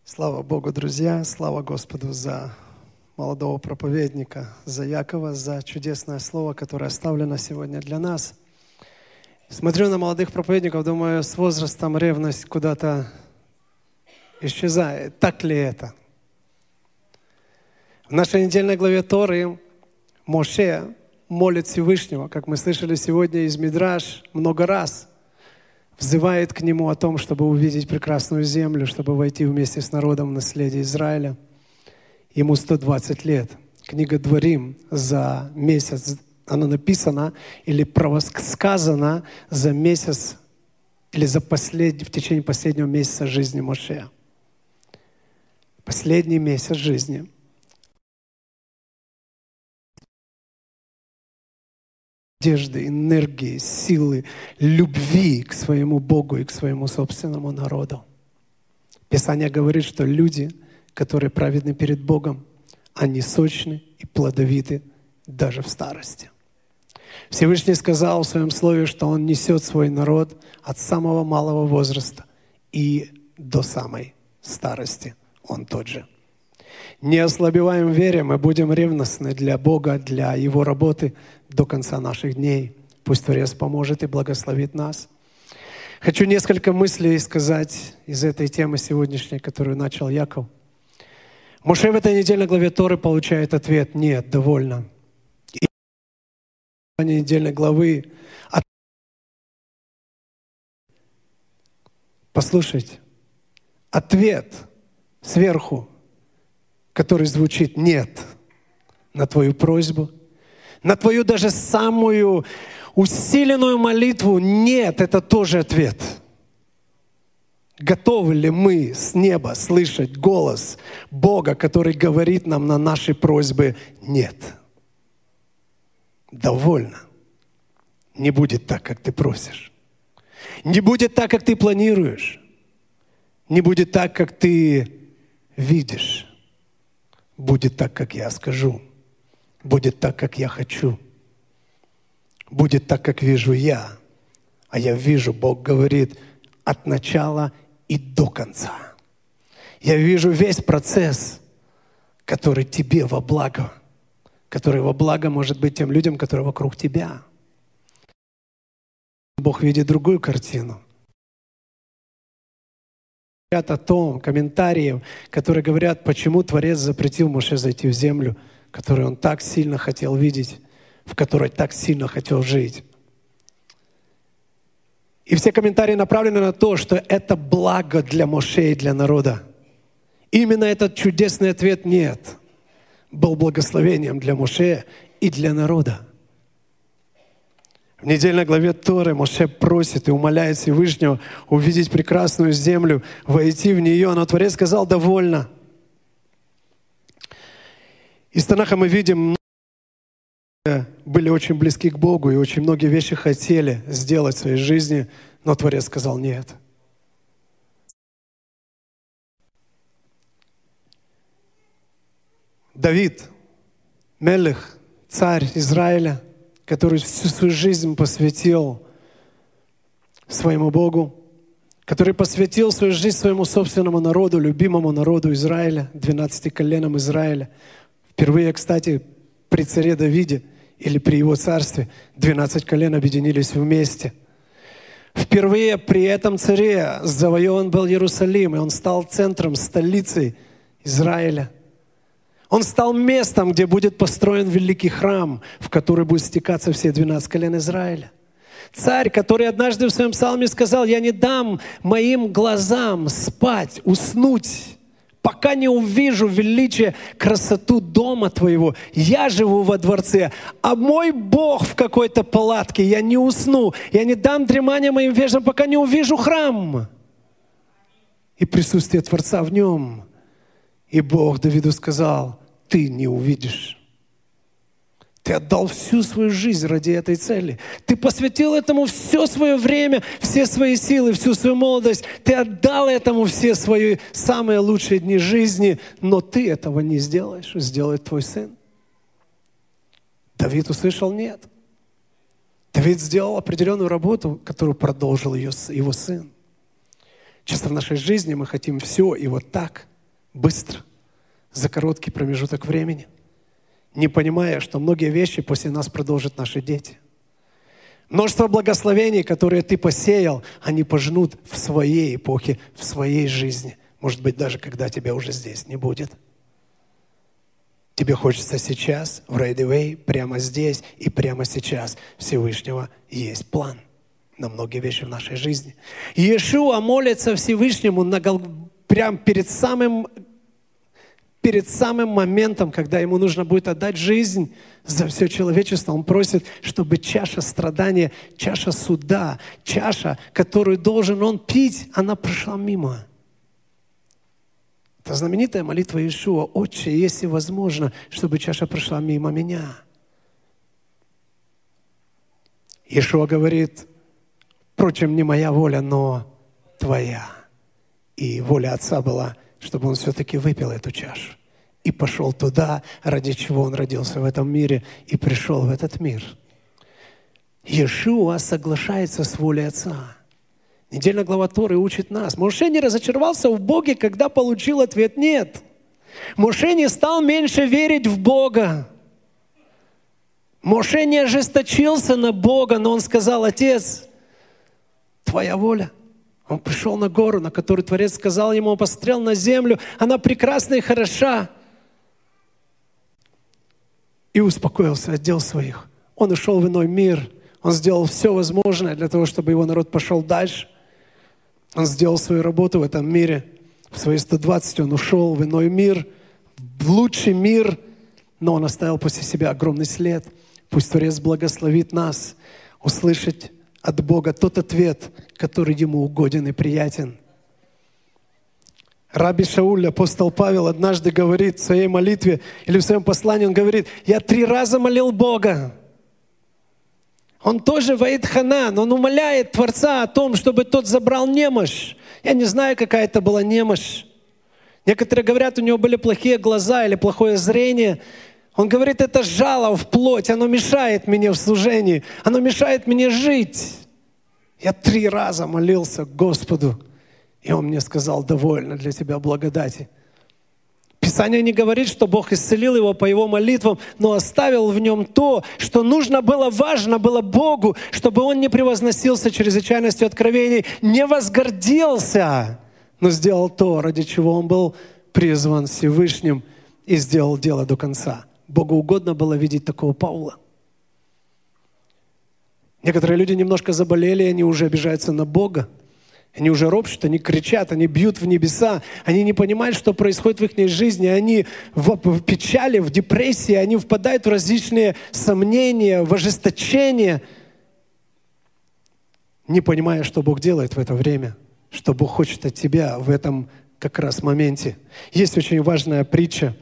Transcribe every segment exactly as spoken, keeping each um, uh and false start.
Слава Богу, друзья! Слава Господу за молодого проповедника, за Якова, за чудесное слово, которое оставлено сегодня для нас. Смотрю на молодых проповедников, думаю, с возрастом ревность куда-то исчезает. Так ли это? В нашей недельной главе Торы Моше молит Всевышнего, как мы слышали сегодня из Мидраш много раз, взывает к нему о том, чтобы увидеть прекрасную землю, чтобы войти вместе с народом в наследие Израиля. Ему сто двадцать лет. Книга Дворим за месяц, она написана или сказана за месяц или за послед... в течение последнего месяца жизни Моше. Последний месяц жизни. Надежды, энергии, силы, любви к своему Богу и к своему собственному народу. Писание говорит, что люди, которые праведны перед Богом, они сочны и плодовиты даже в старости. Всевышний сказал в Своем Слове, что Он несет свой народ от самого малого возраста и до самой старости. Он тот же. Не ослабеваем в вере, мы будем ревностны для Бога, для Его работы до конца наших дней. Пусть Творец поможет и благословит нас. Хочу несколько мыслей сказать из этой темы сегодняшней, которую начал Яков. Моше в этой недельной главе Торы получает ответ: нет, довольно. И в недельной главы от... Послушайте, ответ сверху, который звучит «нет» на твою просьбу, на твою даже самую усиленную молитву «нет» — это тоже ответ. Готовы ли мы с неба слышать голос Бога, который говорит нам на наши просьбы «нет»? Довольно. Не будет так, как ты просишь. Не будет так, как ты планируешь. Не будет так, как ты видишь. Будет так, как я скажу. Будет так, как я хочу. Будет так, как вижу я. А я вижу, Бог говорит, от начала и до конца. Я вижу весь процесс, который тебе во благо, который во благо может быть тем людям, которые вокруг тебя. Бог видит другую картину. Говорят о том, комментариев, которые говорят, почему Творец запретил Моше зайти в землю, которую он так сильно хотел видеть, в которой так сильно хотел жить. И все комментарии направлены на то, что это благо для Моше и для народа. Именно этот чудесный ответ «нет» был благословением для Моше и для народа. В недельной главе Торы Моше просит и умоляет Всевышнего увидеть прекрасную землю, войти в нее, но Творец сказал «довольно». Из Танаха мы видим, многие были очень близки к Богу и очень многие вещи хотели сделать в своей жизни, но Творец сказал «нет». Давид, Мелех, царь Израиля, который всю свою жизнь посвятил своему Богу, который посвятил свою жизнь своему собственному народу, любимому народу Израиля, двенадцати коленам Израиля. Впервые, кстати, при царе Давиде или при его царстве двенадцать колен объединились вместе. Впервые при этом царе завоеван был Иерусалим, и он стал центром, столицей Израиля. Он стал местом, где будет построен великий храм, в который будут стекаться все двенадцать колен Израиля. Царь, который однажды в своем псалме сказал: «Я не дам моим глазам спать, уснуть, пока не увижу величие, красоту дома твоего. Я живу во дворце, а мой Бог в какой-то палатке. Я не усну, я не дам дремания моим вежам, пока не увижу храм и присутствие Творца в нем». И Бог Давиду сказал: «Ты не увидишь». Ты отдал всю свою жизнь ради этой цели. Ты посвятил этому все свое время, все свои силы, всю свою молодость. Ты отдал этому все свои самые лучшие дни жизни, но ты этого не сделаешь, сделает твой сын. Давид услышал «нет». Давид сделал определенную работу, которую продолжил ее, его сын. Часто в нашей жизни мы хотим все и вот так. быстро, за короткий промежуток времени, не понимая, что многие вещи после нас продолжат наши дети. Множество благословений, которые ты посеял, они пожнут в своей эпохе, в своей жизни. Может быть, даже когда тебя уже здесь не будет. Тебе хочется сейчас, в right away, прямо здесь и прямо сейчас. Всевышнего есть план на многие вещи в нашей жизни. Иешуа молится Всевышнему на Гол... прямо перед самым, перед самым моментом, когда ему нужно будет отдать жизнь за все человечество. Он просит, чтобы чаша страдания, чаша суда, чаша, которую должен он пить, она прошла мимо. Это знаменитая молитва Иешуа: «Отче, если возможно, чтобы чаша прошла мимо меня». Иешуа говорит: «Впрочем, не моя воля, но твоя». И воля Отца была, чтобы он все-таки выпил эту чашу и пошел туда, ради чего он родился в этом мире и пришел в этот мир. Иешуа соглашается с волей Отца. Недельная глава Торы учит нас. Моше не разочаровался в Боге, когда получил ответ «нет». Моше не стал меньше верить в Бога. Моше не ожесточился на Бога, но он сказал: «Отец, твоя воля». Он пришел на гору, на которую Творец сказал ему, он посмотрел на землю, она прекрасна и хороша. И успокоился от дел своих. Он ушел в иной мир. Он сделал все возможное для того, чтобы его народ пошел дальше. Он сделал свою работу в этом мире. В свои сто двадцать он ушел в иной мир, в лучший мир, но он оставил после себя огромный след. Пусть Творец благословит нас услышать от Бога тот ответ, который ему угоден и приятен. Раби Шауль, апостол Павел, однажды говорит в своей молитве или в своем послании, он говорит: «Я три раза молил Бога». Он тоже воит Ханан, он умоляет Творца о том, чтобы тот забрал немощь. Я не знаю, какая это была немощь. Некоторые говорят, у него были плохие глаза или плохое зрение. Он говорит: это жало в плоть, оно мешает мне в служении, оно мешает мне жить. Я три раза молился Господу, и Он мне сказал: довольно для тебя благодати. Писание не говорит, что Бог исцелил его по его молитвам, но оставил в нем то, что нужно было, важно было Богу, чтобы он не превозносился чрезвычайностью откровений, не возгордился, но сделал то, ради чего он был призван Всевышним, и сделал дело до конца. Богу угодно было видеть такого Павла. Некоторые люди немножко заболели, они уже обижаются на Бога. Они уже ропщут, они кричат, они бьют в небеса. Они не понимают, что происходит в их жизни. Они в, в печали, в депрессии, они впадают в различные сомнения, в ожесточение, не понимая, что Бог делает в это время, что Бог хочет от тебя в этом как раз моменте. Есть очень важная притча,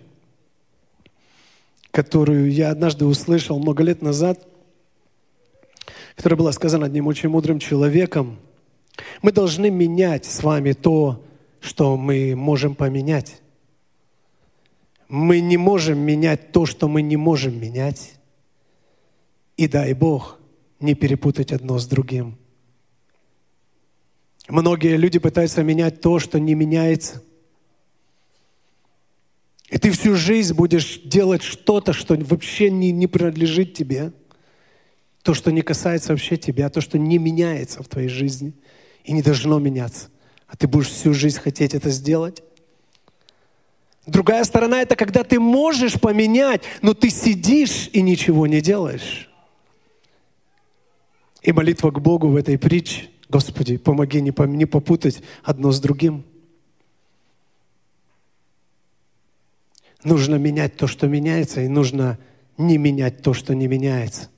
которую я однажды услышал много лет назад, которая была сказана одним очень мудрым человеком. Мы должны менять с вами то, что мы можем поменять. Мы не можем менять то, что мы не можем менять. И дай Бог не перепутать одно с другим. Многие люди пытаются менять то, что не меняется. И ты всю жизнь будешь делать что-то, что вообще не, не принадлежит тебе. То, что не касается вообще тебя, то, что не меняется в твоей жизни и не должно меняться. А ты будешь всю жизнь хотеть это сделать. Другая сторона — это когда ты можешь поменять, но ты сидишь и ничего не делаешь. И молитва к Богу в этой притче: Господи, помоги не попутать одно с другим. Нужно менять то, что меняется, и нужно не менять то, что не меняется.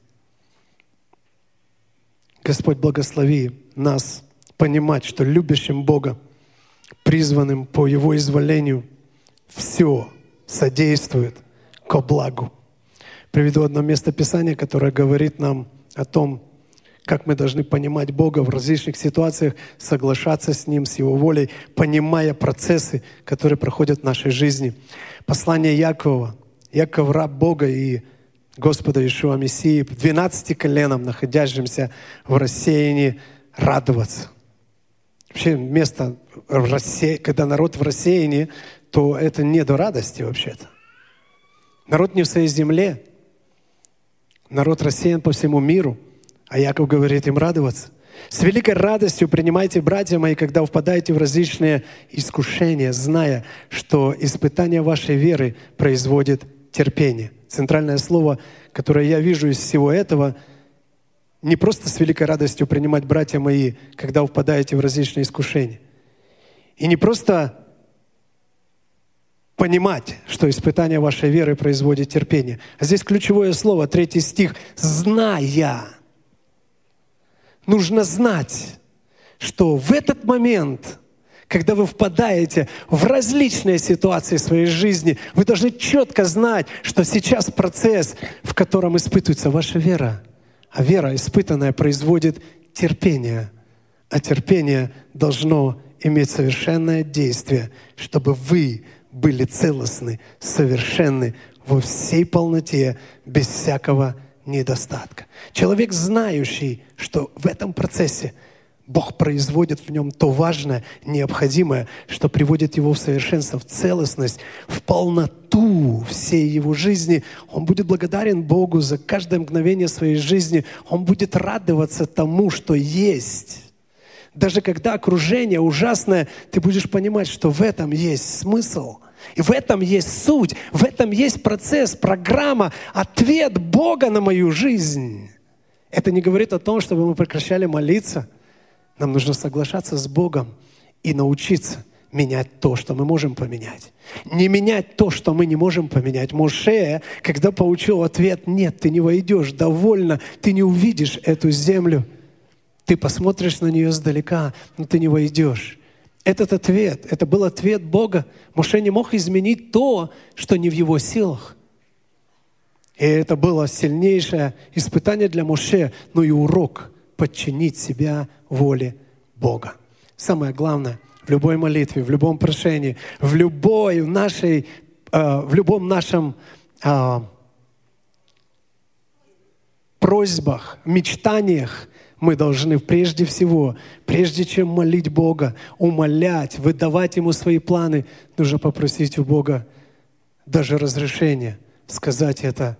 Господь, благослови нас понимать, что любящим Бога, призванным по Его изволению, все содействует ко благу. Приведу одно место Писания, которое говорит нам о том, как мы должны понимать Бога в различных ситуациях, соглашаться с Ним, с Его волей, понимая процессы, которые проходят в нашей жизни. Послание Якова. Яков — раб Бога и Господа Иешуа Мессии, двенадцати коленам, находящимся в рассеянии, радоваться. Вообще место, в рассея... когда народ в рассеянии, то это не до радости вообще-то. Народ не в своей земле. Народ рассеян по всему миру. А Яков говорит им радоваться. С великой радостью принимайте, братья мои, когда впадаете в различные искушения, зная, что испытание вашей веры производит терпение. Центральное слово, которое я вижу из всего этого, не просто с великой радостью принимать, братья мои, когда впадаете в различные искушения. И не просто понимать, что испытание вашей веры производит терпение. А здесь ключевое слово, третий стих, «зная». Нужно знать, что в этот момент, когда вы впадаете в различные ситуации своей жизни, вы должны четко знать, что сейчас процесс, в котором испытывается ваша вера. А вера, испытанная, производит терпение. А терпение должно иметь совершенное действие, чтобы вы были целостны, совершенны во всей полноте, без всякого недостатка. Человек, знающий, что в этом процессе Бог производит в нем то важное, необходимое, что приводит его в совершенство, в целостность, в полноту всей его жизни. Он будет благодарен Богу за каждое мгновение своей жизни. Он будет радоваться тому, что есть. Даже когда окружение ужасное, ты будешь понимать, что в этом есть смысл. И в этом есть суть, в этом есть процесс, программа, ответ Бога на мою жизнь. Это не говорит о том, чтобы мы прекращали молиться. Нам нужно соглашаться с Богом и научиться менять то, что мы можем поменять. Не менять то, что мы не можем поменять. Моше, когда получил ответ, нет, ты не войдешь, довольно, ты не увидишь эту землю. Ты посмотришь на нее издалека, но ты не войдешь. Этот ответ, это был ответ Бога. Моше не мог изменить то, что не в его силах. И это было сильнейшее испытание для Моше, но и урок подчинить себя воле Бога. Самое главное в любой молитве, в любом прошении, в любой нашей, э, в любом нашем э, просьбах, мечтаниях мы должны прежде всего, прежде чем молить Бога, умолять, выдавать Ему свои планы, нужно попросить у Бога даже разрешение сказать это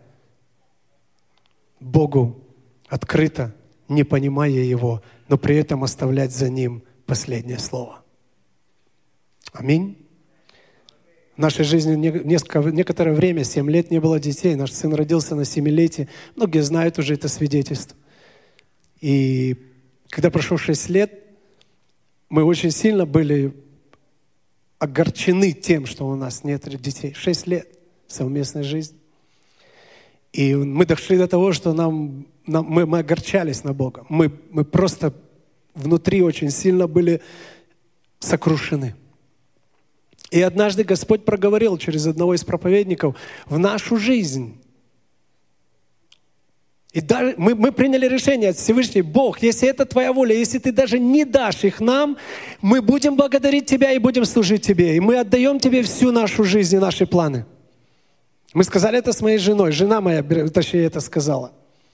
Богу открыто, не понимая Его, но при этом оставлять за Ним последнее слово. Аминь. В нашей жизни несколько, некоторое время, семь лет, не было детей. Наш сын родился на семилетие. Многие знают уже это свидетельство. И когда прошло шесть лет, мы очень сильно были огорчены тем, что у нас нет детей. Шесть лет совместной жизни. И мы дошли до того, что нам, нам, мы, мы огорчались на Бога. Мы, мы просто внутри очень сильно были сокрушены. И однажды Господь проговорил через одного из проповедников в нашу жизнь. И даже мы, мы приняли решение от Всевышнего: Бог, если это Твоя воля, если Ты даже не дашь их нам, мы будем благодарить Тебя и будем служить Тебе. И мы отдаем Тебе всю нашу жизнь и наши планы. Мы сказали это с моей женой. Жена моя, точнее, это сказала.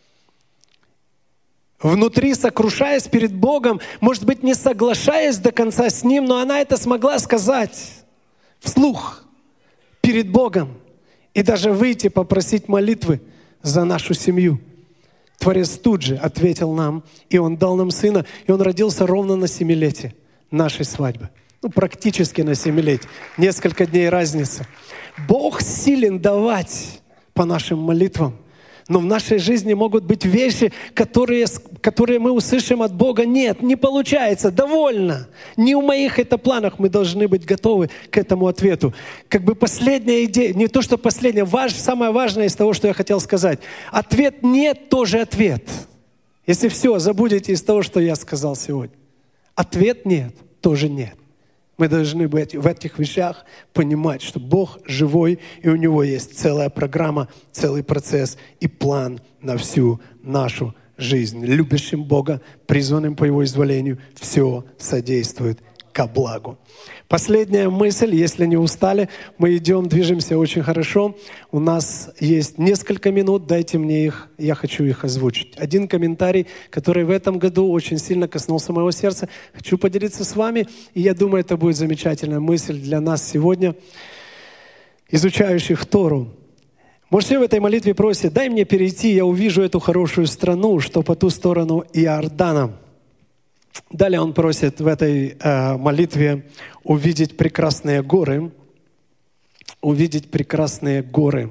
Внутри, сокрушаясь перед Богом, может быть, не соглашаясь до конца с Ним, но она это смогла сказать вслух перед Богом и даже выйти попросить молитвы за нашу семью. Творец тут же ответил нам, и Он дал нам сына, и он родился ровно на семилетие нашей свадьбы. Ну, практически на семилетие. Несколько дней разница. Бог силен давать по нашим молитвам. Но в нашей жизни могут быть вещи, которые, которые мы услышим от Бога. Нет, не получается, довольно. Не в моих это планах. Мы должны быть готовы к этому ответу. Как бы последняя идея, не то, что последняя, важ, самое важное из того, что я хотел сказать. Ответ «нет» тоже ответ. Если все, забудете из того, что я сказал сегодня. Ответ «нет» тоже «нет». Мы должны быть в этих вещах понимать, что Бог живой, и у Него есть целая программа, целый процесс и план на всю нашу жизнь. Любящим Бога, призванным по Его изволению, все содействует ко благу. Последняя мысль, если не устали, мы идем, движемся очень хорошо. У нас есть несколько минут, дайте мне их, я хочу их озвучить. Один комментарий, который в этом году очень сильно коснулся моего сердца, хочу поделиться с вами, и я думаю, это будет замечательная мысль для нас сегодня, изучающих Тору. Моше в этой молитве просит: дай мне перейти, я увижу эту хорошую страну, что по ту сторону Иордана. Далее он просит в этой э, молитве увидеть прекрасные горы, увидеть прекрасные горы.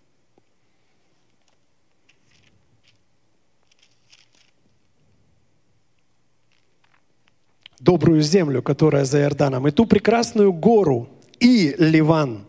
Добрую землю, которая за Иорданом, и ту прекрасную гору, и Ливан.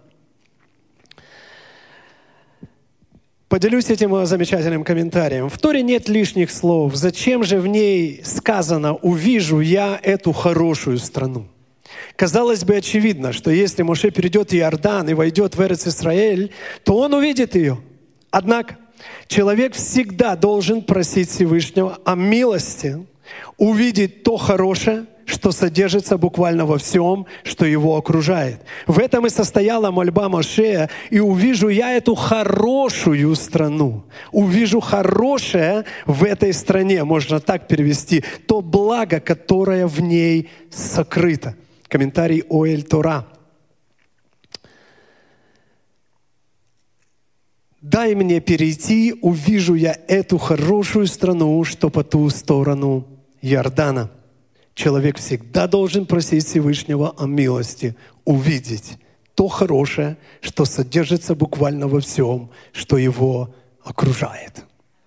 Поделюсь этим замечательным комментарием. В Торе нет лишних слов. Зачем же в ней сказано: «Увижу я эту хорошую страну»? Казалось бы, очевидно, что если Моше перейдет Иордан и войдет в Эрец-Исраэль, то он увидит ее. Однако человек всегда должен просить Всевышнего о милости, увидеть то хорошее, что содержится буквально во всем, что его окружает. В этом и состояла мольба Моше: «И увижу я эту хорошую страну». Увижу хорошее в этой стране, можно так перевести, то благо, которое в ней сокрыто. Комментарий Оэль Тора. «Дай мне перейти, увижу я эту хорошую страну, что по ту сторону Иордана». Человек всегда должен просить Всевышнего о милости, увидеть то хорошее, что содержится буквально во всем, что его окружает.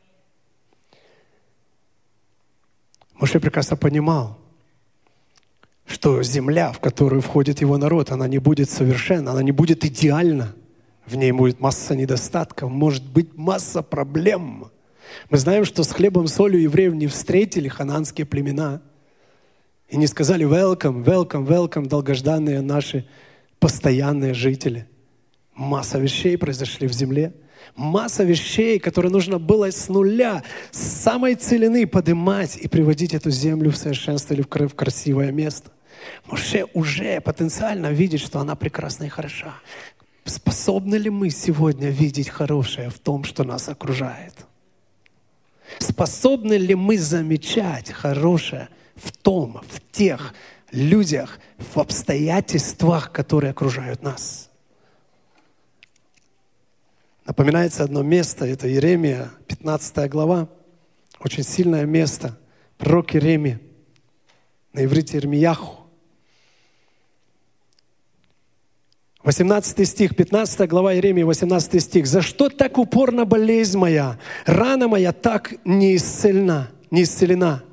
Моше прекрасно понимал, что земля, в которую входит его народ, она не будет совершенна, она не будет идеальна. В ней будет масса недостатков, может быть масса проблем. Мы знаем, что с хлебом, солью евреев не встретили хананские племена. И не сказали «welcome, welcome, welcome», долгожданные наши постоянные жители. Масса вещей произошли в земле. Масса вещей, которые нужно было с нуля, с самой целины поднимать и приводить эту землю в совершенство или в красивое место. Моше уже потенциально видит, что она прекрасна и хороша. Способны ли мы сегодня видеть хорошее в том, что нас окружает? Способны ли мы замечать хорошее в том, в тех людях, в обстоятельствах, которые окружают нас? Напоминается одно место, это Иеремия, пятнадцатая глава, очень сильное место. Пророк Иеремия, на иврите Ирмияху. восемнадцатый стих, пятнадцатая глава Иеремии, восемнадцатый стих. «За что так упорна болезнь моя? Рана моя так не исцелена, не исцелена,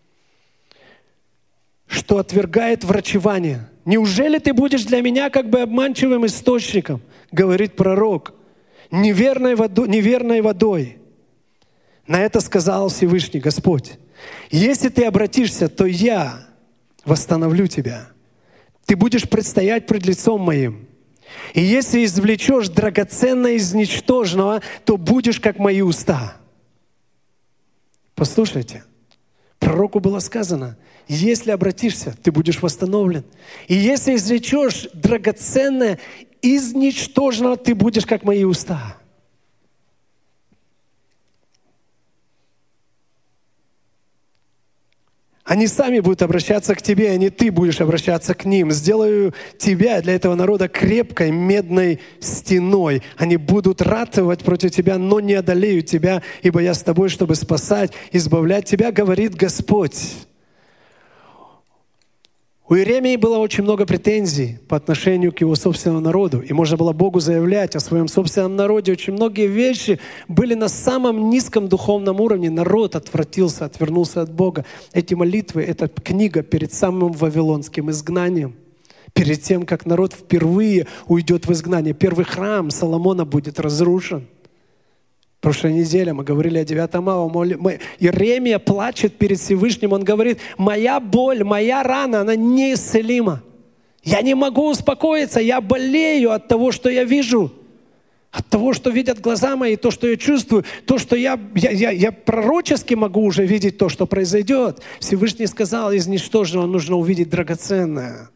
что отвергает врачевание. Неужели ты будешь для меня как бы обманчивым источником?» Говорит пророк. «Неверной водой, неверной водой». На это сказал Всевышний Господь: «Если ты обратишься, то я восстановлю тебя. Ты будешь предстоять пред лицом моим. И если извлечешь драгоценное из ничтожного, то будешь как мои уста». Послушайте, пророку было сказано: если обратишься, ты будешь восстановлен. И если извлечешь драгоценное из ничтожного, ты будешь как мои уста. Они сами будут обращаться к тебе, а не ты будешь обращаться к ним. Сделаю тебя для этого народа крепкой медной стеной. Они будут ратовать против тебя, но не одолеют тебя, ибо я с тобой, чтобы спасать, избавлять тебя, говорит Господь. У Иеремии было очень много претензий по отношению к его собственному народу. И можно было Богу заявлять о своем собственном народе. Очень многие вещи были на самом низком духовном уровне. Народ отвратился, отвернулся от Бога. Эти молитвы, эта книга перед самым вавилонским изгнанием. Перед тем, как народ впервые уйдет в изгнание. Первый храм Соломона будет разрушен. Прошлой неделе мы говорили о девятом ава. Иеремия плачет перед Всевышним. Он говорит: моя боль, моя рана, она неисцелима. Я не могу успокоиться. Я болею от того, что я вижу. От того, что видят глаза мои, то, что я чувствую. То, что я, я, я, я пророчески могу уже видеть то, что произойдет. Всевышний сказал: из ничтожного нужно увидеть драгоценное.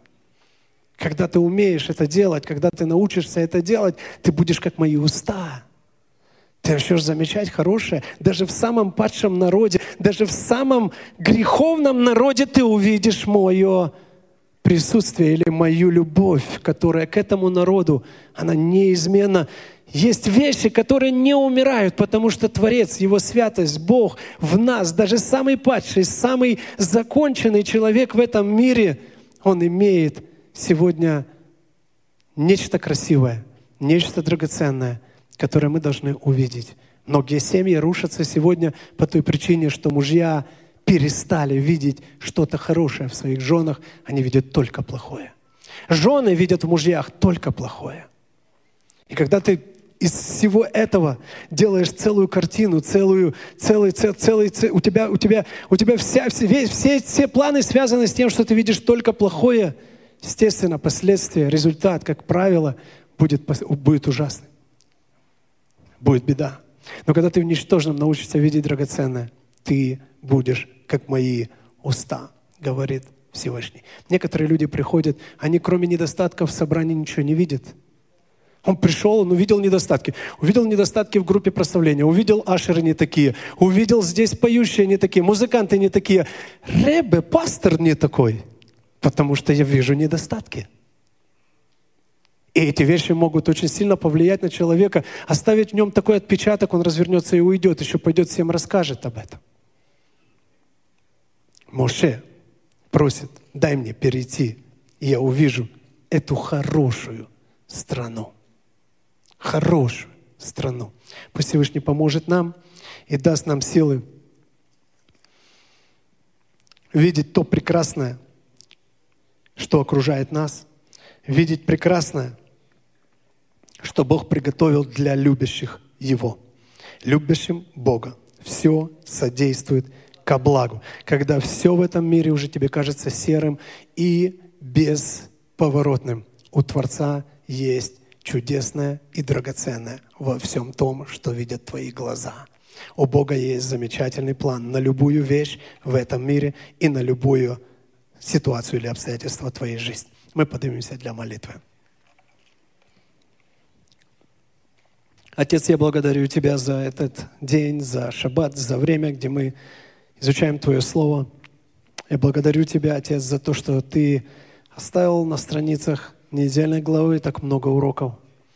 Когда ты умеешь это делать, когда ты научишься это делать, ты будешь как мои уста. Ты начнешь замечать хорошее. Даже в самом падшем народе, даже в самом греховном народе ты увидишь мое присутствие или мою любовь, которая к этому народу, она неизменна. Есть вещи, которые не умирают, потому что Творец, Его святость, Бог в нас, даже самый падший, самый законченный человек в этом мире, он имеет сегодня нечто красивое, нечто драгоценное, которое мы должны увидеть. Многие семьи рушатся сегодня по той причине, что мужья перестали видеть что-то хорошее в своих женах, они видят только плохое. Жены видят в мужьях только плохое. И когда ты из всего этого делаешь целую картину, целую, целый, целый, целый, целый у тебя, у тебя, у тебя вся, все, все, все планы связаны с тем, что ты видишь только плохое, естественно, последствия, результат, как правило, будет, будет ужасный. Будет беда. Но когда ты в ничтожном научишься видеть драгоценное, ты будешь как мои уста, говорит Всевышний. Некоторые люди приходят, они кроме недостатков в собрании ничего не видят. Он пришел, он увидел недостатки. Увидел недостатки в группе прославления. Увидел ашеры не такие. Увидел здесь поющие не такие. Музыканты не такие. Ребе, пастор не такой. Потому что я вижу недостатки. И эти вещи могут очень сильно повлиять на человека, оставить в нем такой отпечаток, он развернется и уйдет, еще пойдет всем расскажет об этом. Моше просит, дай мне перейти, и я увижу эту хорошую страну. Хорошую страну. Пусть Всевышний поможет нам и даст нам силы видеть то прекрасное, что окружает нас, видеть прекрасное, что Бог приготовил для любящих Его. Любящим Бога все содействует ко благу. Когда все в этом мире уже тебе кажется серым и бесповоротным, у Творца есть чудесное и драгоценное во всем том, что видят твои глаза. У Бога есть замечательный план на любую вещь в этом мире и на любую ситуацию или обстоятельство твоей жизни. Мы поднимемся для молитвы. Отец, я благодарю Тебя за этот день, за шаббат, за время, где мы изучаем Твое Слово. Я благодарю Тебя, Отец, за то, что Ты оставил на страницах недельной главы так много уроков.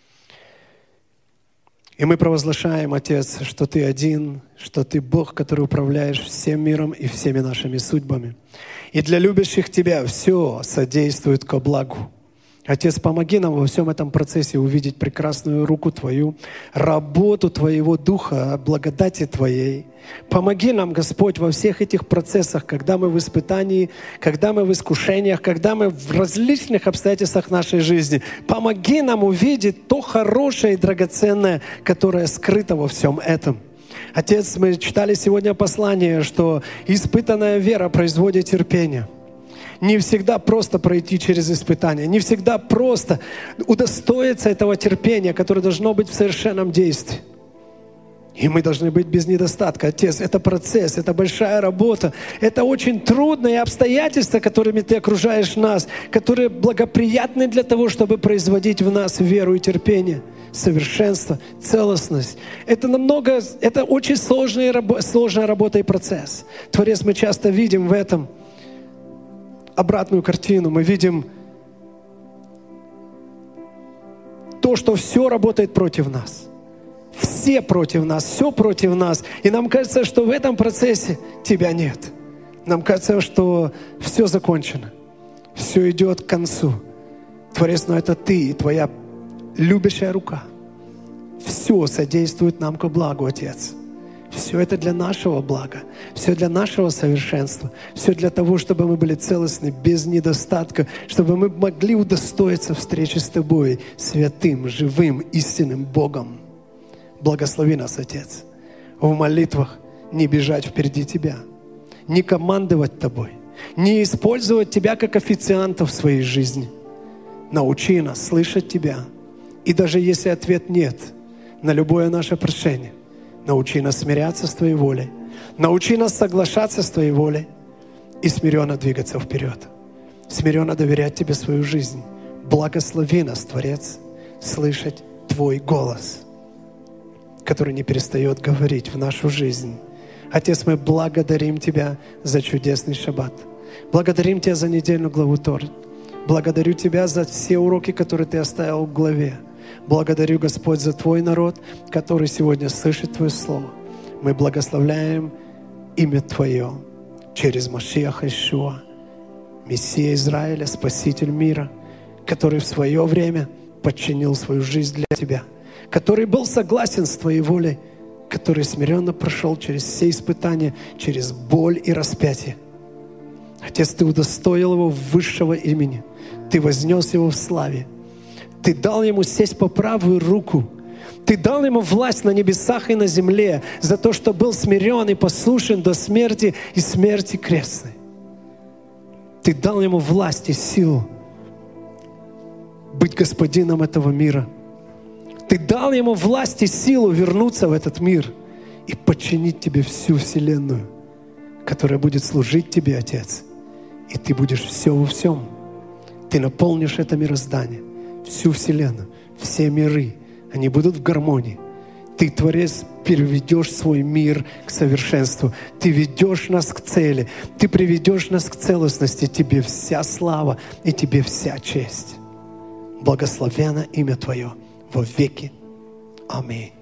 И мы провозглашаем, Отец, что Ты один, что Ты Бог, который управляешь всем миром и всеми нашими судьбами. И для любящих Тебя все содействует ко благу. Отец, помоги нам во всем этом процессе увидеть прекрасную руку Твою, работу Твоего Духа, благодати Твоей. Помоги нам, Господь, во всех этих процессах, когда мы в испытании, когда мы в искушениях, когда мы в различных обстоятельствах нашей жизни. Помоги нам увидеть то хорошее и драгоценное, которое скрыто во всем этом. Отец, мы читали сегодня послание, что испытанная вера производит терпение. Не всегда просто пройти через испытания, не всегда просто удостоиться этого терпения, которое должно быть в совершенном действии. И мы должны быть без недостатка. Отец, это процесс, это большая работа, это очень трудные обстоятельства, которыми Ты окружаешь нас, которые благоприятны для того, чтобы производить в нас веру и терпение, совершенство, целостность. Это намного, это очень сложная, сложная работа и процесс. Творец, мы часто видим в этом обратную картину. Мы видим то, что все работает против нас. Все против нас, все против нас. И нам кажется, что в этом процессе Тебя нет. Нам кажется, что все закончено. Все идет к концу. Творец, но это Ты и Твоя любящая рука. Все содействует нам ко благу, Отец. Все это для нашего блага, все для нашего совершенства, все для того, чтобы мы были целостны, без недостатка, чтобы мы могли удостоиться встречи с Тобой, святым, живым, истинным Богом. Благослови нас, Отец, в молитвах не бежать впереди Тебя, не командовать Тобой, не использовать Тебя как официанта в своей жизни. Научи нас слышать Тебя. И даже если ответ нет на любое наше прошение, научи нас смиряться с Твоей волей. Научи нас соглашаться с Твоей волей и смиренно двигаться вперед. Смиренно доверять Тебе свою жизнь, Благослови нас, Творец, слышать Твой голос, который не перестает говорить в нашу жизнь. Отец, мы благодарим Тебя за чудесный шаббат. Благодарим Тебя за недельную главу Торы. Благодарю Тебя за все уроки, которые Ты оставил в главе. Благодарю, Господь, за Твой народ, который сегодня слышит Твое Слово. Мы благословляем имя Твое через Машиаха Иешуа, Мессия Израиля, Спаситель мира, который в свое время подчинил свою жизнь для Тебя, который был согласен с Твоей волей, который смиренно прошел через все испытания, через боль и распятие. Отец, Ты удостоил его высшего имени. Ты вознес его в славе. Ты дал ему сесть по правую руку. Ты дал ему власть на небесах и на земле за то, что был смирен и послушен до смерти и смерти крестной. Ты дал ему власть и силу быть господином этого мира. Ты дал ему власть и силу вернуться в этот мир и подчинить Тебе всю вселенную, которая будет служить Тебе, Отец. И Ты будешь все во всем. Ты наполнишь это мироздание, всю вселенную, все миры. Они будут в гармонии. Ты, Творец, переведешь свой мир к совершенству. Ты ведешь нас к цели. Ты приведешь нас к целостности. Тебе вся слава и Тебе вся честь. Благословенно имя Твое во веки. Аминь.